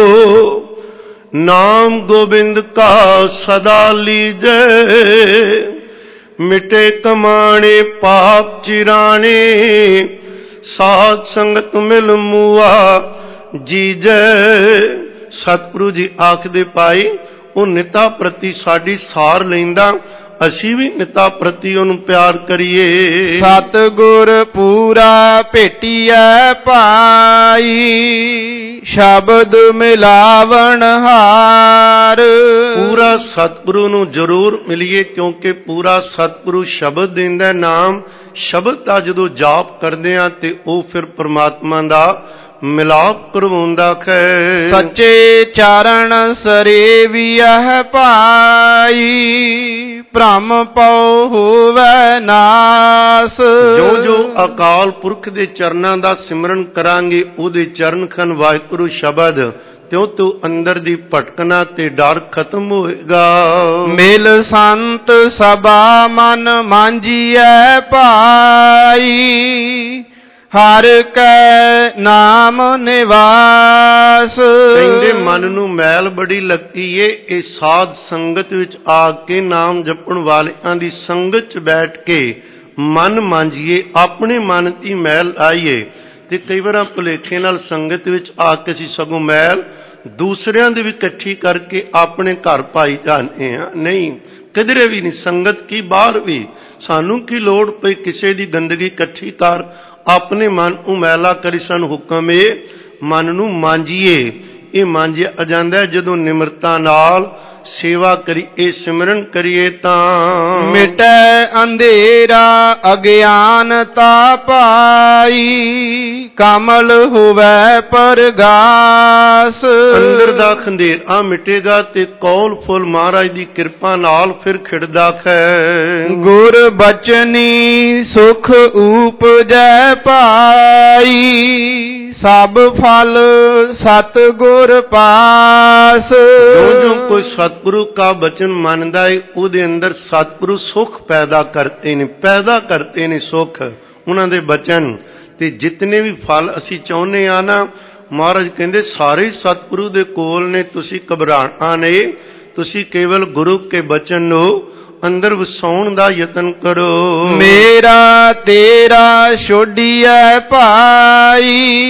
नाम गोबिंद का सदा लीजै। मिटे कमाणे पाप चिराने, साध संगत मिल मुआ जीजै। सतगुरु जी आखदे पाई वो निता प्रति साडी सार लैंदा, ਅਸੀਂ ਵੀ ਨਿਤਾ ਪ੍ਰਤੀ ਉਹਨੂੰ ਪਿਆਰ ਕਰੀਏ। ਸਤਿਗੁਰ ਪੂਰਾ ਭੇਟੀਐ ਭਾਈ, ਸ਼ਬਦ ਮਿਲਾਵਣ ਹਾਰ। ਪੂਰਾ ਸਤਿਗੁਰੂ ਨੂੰ ਜ਼ਰੂਰ ਮਿਲੀਏ, ਕਿਉਂਕਿ ਪੂਰਾ ਸਤਿਗੁਰੂ ਸ਼ਬਦ ਦਿੰਦਾ। ਨਾਮ ਸ਼ਬਦ ਦਾ ਜਦੋਂ ਜਾਪ ਕਰਦੇ ਆ ਤੇ ਉਹ ਫਿਰ ਪ੍ਰਮਾਤਮਾ ਦਾ ਮਿਲਾਪ ਕਰਵਾਉਂਦਾ ਹੈ। ਸੱਚੇ ਚਾਰਣ ਸਰੇਵੀਐ ਭਾਈ, ਭ੍ਰਮ ਪਉ ਹੋਵੈ ਨਾਸ। ਜੋ ਜੋ ਅਕਾਲ ਪੁਰਖ ਦੇ ਚਰਨਾਂ ਦਾ ਸਿਮਰਨ ਕਰਾਂਗੇ, ਉਹਦੇ ਚਰਨ ਖਨ ਵਾਹਿਗੁਰੂ ਸ਼ਬਦ, ਤਿਉ ਤਿਉ ਅੰਦਰ ਦੀ ਭਟਕਣਾ ਤੇ ਡਰ ਖਤਮ ਹੋਏਗਾ। ਮਿਲ ਸੰਤ ਸਭਾ ਮਨ ਮਾਂਜੀਐ ਭਾਈ, ਹਰ ਕੈ ਨਾਮ ਨਿਵਾਸ। ਕਹਿੰਦੇ ਮਨ ਨੂੰ ਮੈਲ ਬੜੀ ਲੱਗੀ ਏ, ਇਹ ਸਾਧ ਸੰਗਤ ਵਿੱਚ ਆ ਕੇ ਨਾਮ ਜਪਣ ਵਾਲਿਆਂ ਦੀ ਸੰਗਤ 'ਚ ਬੈਠ ਕੇ ਮਨ ਮਾਂਜੀਏ, ਆਪਣੇ ਮਨ ਦੀ ਮੈਲ ਆਈਏ। ਤੇ ਕਈ ਵਾਰ ਭੁਲੇਖੇ ਨਾਲ ਸੰਗਤ ਵਿੱਚ ਆ ਕੇ ਅਸੀਂ ਸਗੋਂ ਮੈਲ ਦੂਸਰਿਆਂ ਦੀ ਵੀ ਇਕੱਠੀ ਕਰਕੇ ਆਪਣੇ ਘਰ ਪਾਈ ਜਾਂਦੇ ਹਾਂ। ਨਹੀਂ, ਕਿਧਰੇ ਵੀ ਨਹੀਂ, ਸੰਗਤ ਕੀ ਬਾਹਰ ਵੀ। ਸਾਨੂੰ ਕੀ ਲੋੜ ਪਈ ਕਿਸੇ ਦੀ ਗੰਦਗੀ ਇਕੱਠੀ ਕਰ, ਆਪਣੇ ਮਨ ਨੂੰ ਮੈਲਾ ਕਰੀ। ਸਾਨੂੰ ਹੁਕਮ ਏ ਮਨ ਨੂੰ ਮਾਂਜੀਏ। ਇਹ ਮਾਂਜਿਆ ਜਾਂਦਾ ਜਦੋਂ ਨਿਮਰਤਾ ਨਾਲ ਸੇਵਾ ਕਰੀਏ, ਸਿਮਰਨ ਕਰੀਏ ਤਾਂ ਮਿਟੈ ਅੰਧੇਰਾ ਅਗਿਆਨਤਾ ਪਾਈ, ਕਮਲ ਹੋਵੈ ਪਰਗਾਸ। ਅੰਦਰ ਦਾ ਖੰਧੇਰਾ ਮਿਟੇਗਾ ਤੇ ਕੌਲ ਫੁੱਲ ਮਹਾਰਾਜ ਦੀ ਕਿਰਪਾ ਨਾਲ ਫਿਰ ਖਿੜਦਾ ਹੈ। ਗੁਰ ਬਚਨੀ ਸੁਖ ਊਪਜੈ ਪਾਈ, ਸਭ ਫਲ ਸਤਿਗੁਰ ਪਾਸ। ਜੋ ਕੋਈ ਸਤਿਗੁਰੂ ਕਾ ਬਚਨ ਮੰਨਦਾ ਹੈ, ਉਹਦੇ ਅੰਦਰ ਸਤਿਗੁਰੂ ਸੁਖ ਪੈਦਾ ਕਰਤੇ ਨੇ ਸੁਖ ਉਹਨਾਂ ਦੇ ਬਚਨ। ਤੇ ਜਿਤਨੇ ਵੀ ਫਲ ਅਸੀਂ ਚਾਹੁੰਦੇ ਆ ਨਾ, ਮਹਾਰਾਜ ਕਹਿੰਦੇ ਸਾਰੇ ਸਤਿਗੁਰੂ ਦੇ ਕੋਲ ਨੇ। ਤੁਸੀਂ ਘਬਰਾਣਾ ਨਹੀਂ, ਤੁਸੀਂ ਕੇਵਲ ਗੁਰੂ ਕੇ ਬਚਨ ਨੂੰ ਅੰਦਰ ਵਸਾਉਣ ਦਾ ਯਤਨ ਕਰੋ। ਮੇਰਾ ਤੇਰਾ ਛੋਡੀਐ ਭਾਈ,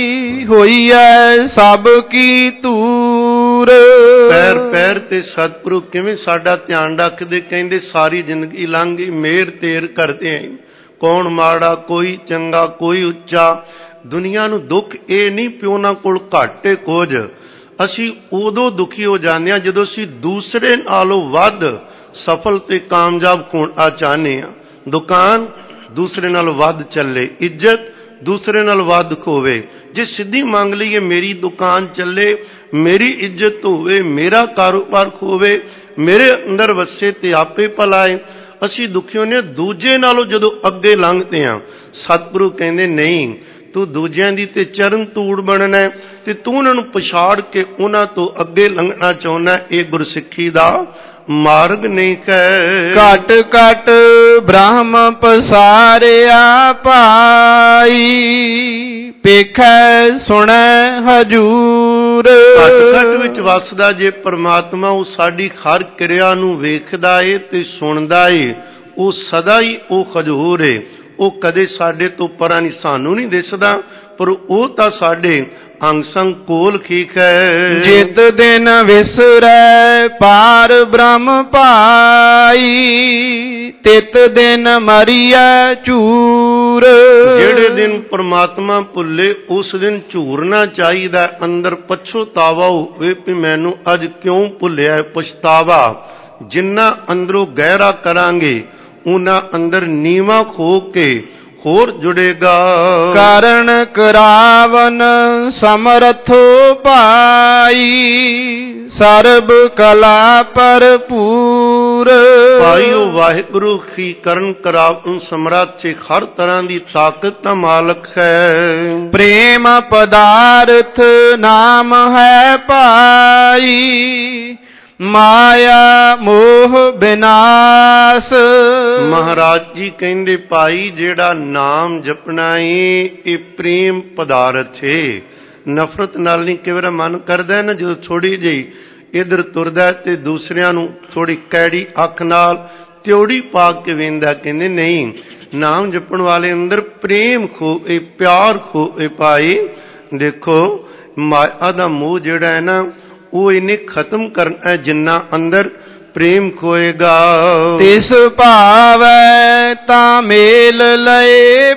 ਹੋਈਐ ਸਭ ਕੀ ਤੂਰ। ਪੈਰ ਪੈਰ ਤੇ ਸਤਿਗੁਰੂ ਕਿਵੇਂ ਸਾਡਾ ਧਿਆਨ ਰੱਖਦੇ। ਕਹਿੰਦੇ ਸਾਰੀ ਜ਼ਿੰਦਗੀ ਲੰਘ ਗਈ, ਮੇਰ ਤੇਰ ਕਰਦੇ ਆਂ। ਕੌਣ ਮਾੜਾ, ਕੋਈ ਚੰਗਾ, ਕੋਈ ਉੱਚਾ। ਦੁਨੀਆ ਨੂੰ ਦੁੱਖ ਇਹ ਨਹੀਂ ਪਿਓ ਉਹਨਾਂ ਕੋਲ ਘਾਟੇ ਕੁਝ। ਅਸੀਂ ਉਦੋਂ ਦੁਖੀ ਹੋ ਜਾਂਦੇ ਹਾਂ ਜਦੋਂ ਅਸੀਂ ਦੂਸਰੇ ਨਾਲੋਂ ਵੱਧ ਸਫਲ ਤੇ ਕਾਮਯਾਬ ਹੋਣਾ ਚਾਹੁੰਦੇ ਹਾਂ। ਦੁਕਾਨ ਦੂਸਰੇ ਨਾਲ ਵੱਧ ਚੱਲੇ, ਇੱਜ਼ਤ ਦੂਸਰੇ ਨਾਲ ਵੱਧ ਹੋਵੇ। ਜੇ ਸਿੱਧੀ ਮੰਗ ਲਈਏ ਮੇਰੀ ਦੁਕਾਨ ਚੱਲੇ, ਮੇਰੀ ਇੱਜ਼ਤ ਹੋਵੇ, ਮੇਰਾ ਕਾਰੋਬਾਰ ਹੋਵੇ, ਮੇਰੇ ਅੰਦਰ ਵਸੇ ਤੇ ਆਪੇ ਭਲਾਏ, ਅਸੀਂ ਦੁਖੀ ਹੁੰਦੇ ਹਾਂ। ਦੂਜੇ ਨਾਲੋਂ ਜਦੋਂ ਅੱਗੇ ਲੰਘਦੇ ਹਾਂ, ਸਤਿਗੁਰੂ ਕਹਿੰਦੇ ਨਹੀਂ, ਤੂੰ ਦੂਜਿਆਂ ਦੀ ਤੇ ਚਰਨ ਧੂੜ ਬਣਨਾ ਹੈ ਤੇ ਤੂੰ ਉਹਨਾਂ ਨੂੰ ਪਛਾੜ ਕੇ ਉਹਨਾਂ ਤੋਂ ਅੱਗੇ ਲੰਘਣਾ ਚਾਹੁੰਦਾ। ਇਹ ਗੁਰਸਿੱਖੀ ਦਾ ਮਾਰਗ ਨਹੀਂ ਹੈ। ਘਟ ਘਟ ਬ੍ਰਹਮ ਪਸਾਰਿਆ ਭਾਈ, ਵੇਖੈ ਸੁਣੈ ਹਜੂਰ। ਘਟ ਘਟ ਵਿੱਚ ਵਸਦਾ ਜੇ ਪਰਮਾਤਮਾ, ਉਹ ਸਾਡੀ ਹਰ ਕਿਰਿਆ ਨੂੰ ਵੇਖਦਾ ਏ ਤੇ ਸੁਣਦਾ ਏ। ਉਹ ਸਦਾ ਹੀ ਉਹ ਹਜੂਰ ਏ। ਉਹ ਕਦੇ ਸਾਡੇ ਤੋਂ ਪਰਾਂ ਨਹੀਂ, ਸਾਨੂੰ ਨਹੀਂ ਦਿਸਦਾ, ਪਰ ਉਹ ਤਾਂ ਸਾਡੇ ਅੰਗ ਸੰਗ ਕੋਲ ਠੀਕ ਹੈ। ਜਿਤ ਦਿਨ ਵਿਸਰੈ ਪਾਰ ਬ੍ਰਹਮ ਭਾਈ, ਤਿਤ ਦਿਨ ਮਰੀਐ ਝੂਰ। ਜਿਹੜੇ ਦਿਨ ਪਰਮਾਤਮਾ ਭੁੱਲੇ, ਉਸ ਦਿਨ ਝੂਰਨਾ ਚਾਹੀਦਾ। ਅੰਦਰ ਪਛਤਾਵਾ ਹੋਵੇ ਵੀ ਮੈਨੂੰ ਅੱਜ ਕਿਉਂ ਭੁੱਲਿਆ, ਪਛਤਾਵਾ। ਜਿੰਨਾ ਅੰਦਰੋਂ ਗਹਿਰਾ ਕਰਾਂਗੇ, ਉਹਨਾਂ ਅੰਦਰ ਨੀਵਾਂ ਖੋ ਕੇ ਹੋਰ ਜੁੜੇਗਾ। ਕਰਨ ਕਰਾਵਨ ਸਮਰਥੋ ਭਾਈ, ਸਰਬ ਕਲਾ ਭਰਪੂਰ। ਭਾਈਓ ਵਾਹਿਗੁਰੂ ਕੀ ਕਰਨ ਕਰਾਵਨ ਸਮਰੱਥ, ਹਰ ਤਰ੍ਹਾਂ ਦੀ ਤਾਕਤ ਦਾ ਮਾਲਕ ਹੈ। ਪ੍ਰੇਮ ਪਦਾਰਥ ਨਾਮ ਹੈ ਭਾਈ, ਮਾਇਆ ਮੋਹ ਬਿਨਾਸ਼। ਮਹਾਰਾਜ ਜੀ ਕਹਿੰਦੇ ਭਾਈ, ਜਿਹੜਾ ਨਾਮ ਜਪਣਾ ਏ ਇਹ ਪ੍ਰੇਮ ਪਦਾਰਥ ਏ। ਨਫ਼ਰਤ ਨਾਲ ਨਹੀਂ। ਕਈ ਵਾਰ ਮਨ ਕਰਦਾ ਨਾ, ਜਦੋਂ ਥੋੜੀ ਜਿਹੀ ਇੱਧਰ ਤੁਰਦਾ ਤੇ ਦੂਸਰਿਆਂ ਨੂੰ ਥੋੜੀ ਕੈੜੀ ਅੱਖ ਨਾਲ ਤਿਉੜੀ ਪਾ ਕੇ ਵੇਂਦਾ। ਕਹਿੰਦੇ ਨਹੀਂ, ਨਾਮ ਜਪਣ ਵਾਲੇ ਅੰਦਰ ਪ੍ਰੇਮ ਖੋਏ, ਪਿਆਰ ਖੋਏ ਭਾਈ। ਦੇਖੋ ਮਾਇਆ ਦਾ ਮੋਹ ਜਿਹੜਾ ਹੈ ਨਾ, ਉਹ ਇਹਨੇ ਖਤਮ ਕਰਨਾ ਹੈ। ਜਿੰਨਾ ਅੰਦਰ ਪ੍ਰੇਮ ਖੋਏਗਾ। ਤਿਸ ਭਾਵੈ ਤਾਂ ਮੇਲ ਲਏ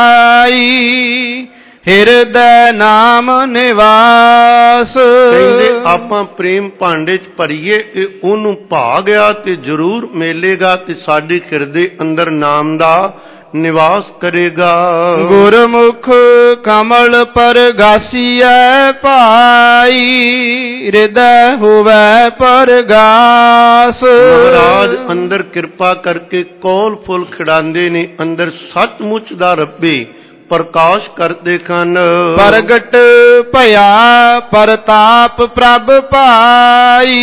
ਭਾਈ, ਹਿਰਦੈ ਨਾਮ ਨਿਵਾਸ। ਕਹਿੰਦੇ ਆਪਾਂ ਪ੍ਰੇਮ ਭਾਂਡੇ 'ਚ ਭਰੀਏ, ਇਹ ਉਹਨੂੰ ਭਾ ਗਿਆ ਤੇ ਜ਼ਰੂਰ ਮੇਲੇਗਾ ਤੇ ਸਾਡੇ ਹਿਰਦੇ ਅੰਦਰ ਨਾਮ ਦਾ ਨਿਵਾਸ ਕਰੇਗਾ। ਗੁਰਮੁਖ ਕਮਲ ਪਰਗਾਸੀਐ ਭਾਈ, ਹਿਰਦੈ ਹੋਵੈ ਪਰਗਾਸ। ਮਹਾਰਾਜ ਅੰਦਰ ਕਿਰਪਾ ਕਰਕੇ ਕੌਲ ਫੁੱਲ ਖਿੜਾਉਂਦੇ ਨੇ, ਅੰਦਰ ਸੱਚਮੁੱਚ ਦਾ ਰੱਬੇ ਪ੍ਰਕਾਸ਼ ਕਰਦੇ ਹਨ। ਪ੍ਰਗਟ ਭਇਆ ਪਰਤਾਪ ਪ੍ਰਭ ਭਾਈ,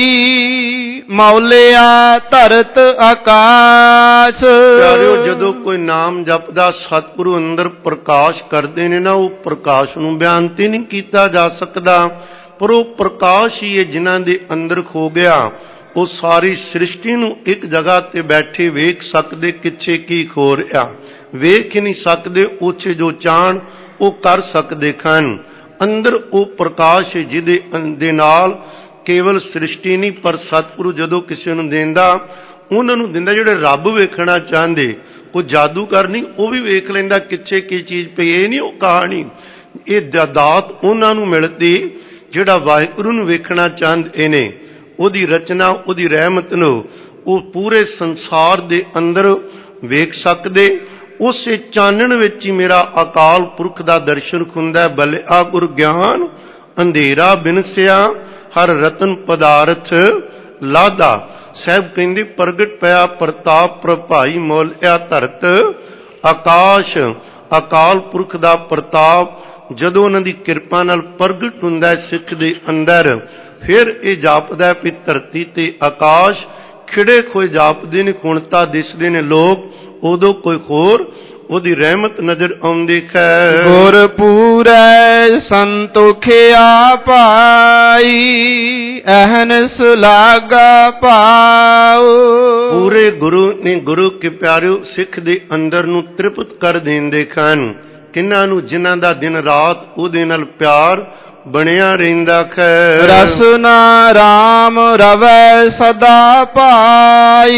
ਮੌਲਿਆ ਧਰਤ ਆਕਾਸ਼। ਪਿਆਰਿਓ, ਜਦੋਂ ਕੋਈ ਨਾਮ ਜਪਦਾ ਸਤਿਗੁਰੂ ਅੰਦਰ ਪ੍ਰਕਾਸ਼ ਕਰਦੇ ਨੇ ਨਾ, ਉਹ ਪ੍ਰਕਾਸ਼ ਨੂੰ ਬਿਆਨ ਤੇ ਨਹੀਂ ਕੀਤਾ ਜਾ ਸਕਦਾ, ਪਰ ਉਹ ਪ੍ਰਕਾਸ਼ ਹੀ ਹੈ ਜਿਨ੍ਹਾਂ ਦੇ ਅੰਦਰ ਖੋ ਗਿਆ। ਉਹ ਸਾਰੀ ਸ੍ਰਿਸ਼ਟੀ ਨੂੰ ਇੱਕ ਜਗ੍ਹਾ ਤੇ ਬੈਠੇ ਵੇਖ ਸਕਦੇ ਕਿੱਥੇ ਕੀ ਖੋ ਰਿਹਾ, ਵੇਖ ਹੀ ਨਹੀਂ ਸਕਦੇ। ਉੱਚੇ ਜੋ ਚਾਹਣ ਉਹ ਕਰ ਸਕਦੇ ਹਨ। ਅੰਦਰ ਉਹ ਪ੍ਰਕਾਸ਼ ਜਿਹਦੇ ਦੇ ਨਾਲ ਕੇਵਲ ਸ੍ਰਿਸ਼ਟੀ ਨਹੀਂ, ਪਰ ਸਤਿਗੁਰੂ ਜਦੋਂ ਕਿਸੇ ਨੂੰ ਦਿੰਦਾ, ਉਹਨਾਂ ਨੂੰ ਦਿੰਦਾ ਜਿਹੜੇ ਰੱਬ ਵੇਖਣਾ ਚਾਹੁੰਦੇ। ਉਹ ਜਾਦੂਗਰ ਨਹੀਂ, ਉਹ ਵੀ ਵੇਖ ਲੈਂਦਾ ਕਿੱਥੇ ਕੀ ਚੀਜ਼ ਪਈ। ਇਹ ਨਹੀਂ ਉਹ ਕਹਾਣੀ, ਇਹ ਦਾਤ ਉਹਨਾਂ ਨੂੰ ਮਿਲਦੀ ਜਿਹੜਾ ਵਾਹਿਗੁਰੂ ਨੂੰ ਵੇਖਣਾ ਚਾਹੁੰਦੇ ਨੇ। ਉਹਦੀ ਰਚਨਾ, ਉਹਦੀ ਰਹਿਮਤ ਨੂੰ ਉਹ ਪੂਰੇ ਸੰਸਾਰ ਦੇ ਅੰਦਰ ਵੇਖ ਸਕਦੇ। ਉਸੇ ਚਾਨਣ ਵਿੱਚ ਹੀ ਮੇਰਾ ਅਕਾਲ ਪੁਰਖ ਦਾ ਦਰਸ਼ਨ ਹੁੰਦਾ। ਬਲਿਆ ਗੁਰ ਗਿਆਨ ਅੰਧੇਰਾ ਬਿਨਸਿਆ, ਹਰ ਰਤਨ ਪਦਾਰਥ ਲਾਦਾ। ਸਾਹਿਬ ਕਹਿੰਦੇ ਪ੍ਰਗਟ ਪਿਆ ਪ੍ਰਤਾਪ ਪ੍ਰਭਾਈ, ਮੌਲਿਆ ਧਰਤ ਆਕਾਸ਼। ਅਕਾਲ ਪੁਰਖ ਦਾ ਪ੍ਰਤਾਪ ਜਦੋਂ ਉਹਨਾਂ ਦੀ ਕਿਰਪਾ ਨਾਲ ਪ੍ਰਗਟ ਹੁੰਦਾ ਸਿੱਖ ਦੇ ਅੰਦਰ, ਫਿਰ ਇਹ ਜਾਪਦਾ ਵੀ ਧਰਤੀ ਤੇ ਆਕਾਸ਼ ਖਿੜੇ ਖੋਏ ਜਾਪਦੇ ਨੇ, ਖੁਣਤਾ ਦਿਸਦੇ ਨੇ ਲੋਕ। ਉਦੋਂ ਕੋਈ ਹੋਰ ਉਹਦੀ ਰਹਿਮਤ ਨਜ਼ਰ ਆਉਂਦੀ ਹੈ। ਗੁਰ ਪੂਰੈ ਸੰਤੋਖਿਆ ਭਾਈ, ਅਹਨਸ ਲਾਗਾ ਪਾਉ। ਪੂਰੇ ਗੁਰੂ ਨੇ, ਗੁਰੂ ਕੇ ਪਿਆਰਿਓ, ਸਿੱਖ ਦੇ ਅੰਦਰ ਨੂੰ ਤ੍ਰਿਪਤ ਕਰ ਦਿੰਦੇ ਹਨ। ਕਿਹਨਾਂ ਨੂੰ? ਜਿਨ੍ਹਾਂ ਦਾ ਦਿਨ ਰਾਤ ਉਹਦੇ ਨਾਲ ਪਿਆਰ ਬਣਿਆ ਰਹਿੰਦਾ ਹੈ। ਰਸਨਾ ਰਾਮ ਰਵੈ ਸਦਾ ਭਾਈ,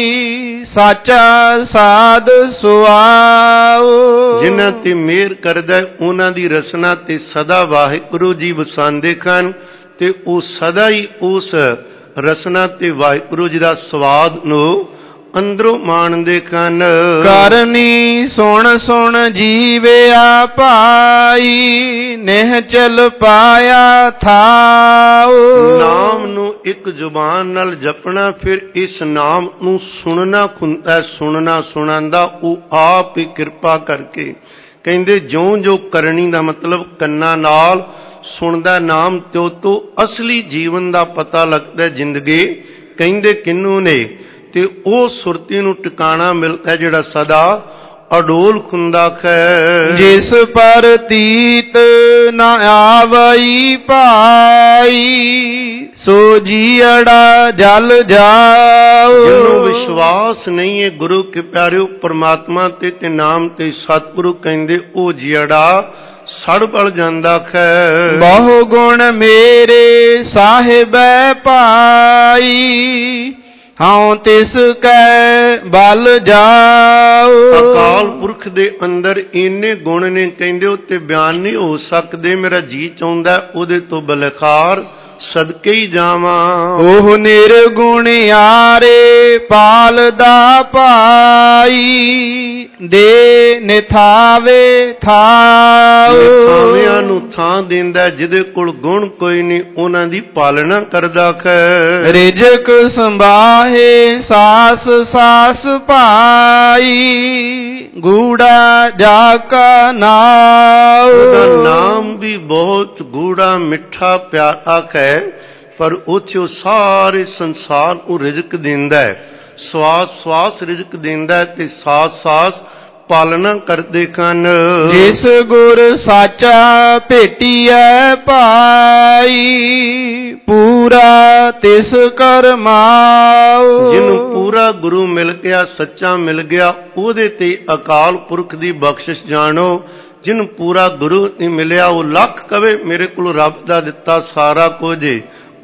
ਸਾਚਾ ਸਾਧ ਸੁਆਉ। ਜਿਨ੍ਹਾਂ ਤੇ ਮਿਹਰ ਕਰਦਾ ਉਹਨਾਂ ਦੀ ਰਸਨਾ ਤੇ ਸਦਾ ਵਾਹਿਗੁਰੂ ਜੀ ਵਸਾਉਂਦੇ ਹਨ, ਤੇ ਉਹ ਸਦਾ ਹੀ ਉਸ ਰਸਨਾ ਤੇ ਵਾਹਿਗੁਰੂ ਜੀ ਦਾ ਸਵਾਦ ਨੂੰ ਅੰਦਰੋਂ ਮਾਣਦੇ ਹਨ। ਕਰਨੀ ਸੁਣ ਸੁਣ ਜੀਵਿਆ ਭਾਈ, ਨਿਹਚਲ ਪਾਇਆ ਥਾਉ। ਨਾਮ ਨੂੰ ਇੱਕ ਜ਼ੁਬਾਨ ਨਾਲ ਜਪਣਾ, ਫਿਰ ਇਸ ਨਾਮ ਨੂੰ ਸੁਣਨਾ ਹੁੰਦਾ। ਸੁਣਨਾ ਸੁਣਾਉਂਦਾ ਉਹ ਆਪ ਹੀ ਕਿਰਪਾ ਕਰਕੇ। ਕਹਿੰਦੇ ਜਿਉਂ ਜੋ ਕਰਨੀ ਦਾ ਮਤਲਬ ਕੰਨਾਂ ਨਾਲ ਸੁਣਦਾ ਨਾਮ, ਤਿਉ ਤੋਂ ਅਸਲੀ ਜੀਵਨ ਦਾ ਪਤਾ ਲੱਗਦਾ ਜ਼ਿੰਦਗੀ। ਕਹਿੰਦੇ ਕਿਹਨੂੰ ਨੇ? ਤੇ ਉਹ ਸੁਰਤੀ ਨੂੰ ਟਿਕਾਣਾ ਮਿਲਦਾ ਜਿਹੜਾ ਸਦਾ ਅਡੋਲ ਖੁੰਦਾ ਹੈ। ਜਿਸ ਪਰ ਤੀਤ ਨਾ ਆਵਈ ਭਾਈ, ਸੋ ਜੀਅੜਾ ਜਲ ਜਾਉ। ਜਿਹਨੂੰ ਵਿਸ਼ਵਾਸ ਨਹੀਂ ਹੈ ਗੁਰੂ ਕੇ ਪਿਆਰਿਓ ਪਰਮਾਤਮਾ ਤੇ ਨਾਮ ਤੇ ਸਤਿਗੁਰੂ ਕਹਿੰਦੇ, ਉਹ ਜੀਅੜਾ ਸੜ ਬਲ ਜਾਂਦਾ ਹੈ। ਬਹੁ ਗੁਣ ਮੇਰੇ ਸਾਹਿਬੈ ਭਾਈ, ਹਉ ਤਿਸ ਕੈ ਬਲ ਜਾਉ। ਅਕਾਲ ਪੁਰਖ ਦੇ ਅੰਦਰ ਇੰਨੇ ਗੁਣ ਨੇ, ਕਹਿੰਦੇ ਉਹ ਤੇ ਬਿਆਨ ਨਹੀਂ ਹੋ ਸਕਦੇ। ਮੇਰਾ ਜੀ ਚਾਹੁੰਦਾ ਉਹਦੇ ਤੋਂ ਬਲਕਾਰ ਸਦਕੇ ਹੀ ਜਾਵਾਂ। ਉਹ ਨਿਰਗੁਣ ਯਾਰੇ ਪਾਲਦਾ ਭਾਈ, ਦੇ ਨਿਥਾਵੇ ਥਾਉ। ਨਿਥਾਵਿਆਂ ਨੂੰ ਥਾਂ ਦਿੰਦਾ, ਜਿਹਦੇ ਕੋਲ ਗੁਣ ਕੋਈ ਨਹੀਂ ਉਹਨਾਂ ਦੀ ਪਾਲਣਾ ਕਰਦਾ ਹੈ। ਰਿਜਕ ਸੰਭਾਹੇ ਸਾਸ ਸਾਸ ਭਾਈ, ਗੂੜਾ ਜਾ ਕਾ ਨਾਉ। ਉਹਦਾ ਨਾਮ ਵੀ ਬਹੁਤ ਗੂੜਾ ਮਿੱਠਾ ਪਿਆਰਾ ਹੈ, ਪਰ ਉੱਥੇ ਉਹ ਸਾਰੇ ਸੰਸਾਰ ਨੂੰ ਰਿਜ਼ਕ ਦਿੰਦਾ ਹੈ। ਸਵਾਸ ਸਵਾਸ ਰਿਜ਼ਕ ਦਿੰਦਾ ਹੈ ਤੇ ਸਾਸ ਸਾਸ ਪਾਲਣਾ ਕਰਦੇ ਹਨ। ਜਿਸ ਗੁਰ ਸਾਚਾ ਭੇਟੀਐ ਭਾਈ, ਪੂਰਾ ਤਿਸ ਕਰਮਾਉ। ਜਿਹਨੂੰ ਪੂਰਾ ਗੁਰੂ ਮਿਲ ਗਿਆ, ਸੱਚਾ ਮਿਲ ਗਿਆ, ਉਹਦੇ ਤੇ ਅਕਾਲ ਪੁਰਖ ਦੀ ਬਖਸ਼ਿਸ਼ ਜਾਣੋ। ਜਿਹਨੂੰ ਪੂਰਾ ਗੁਰੂ ਨਹੀਂ ਮਿਲਿਆ, ਉਹ ਲੱਖ ਕਵੇ ਮੇਰੇ ਕੋਲ ਰੱਬ ਦਾ ਦਿੱਤਾ ਸਾਰਾ ਕੁਝ,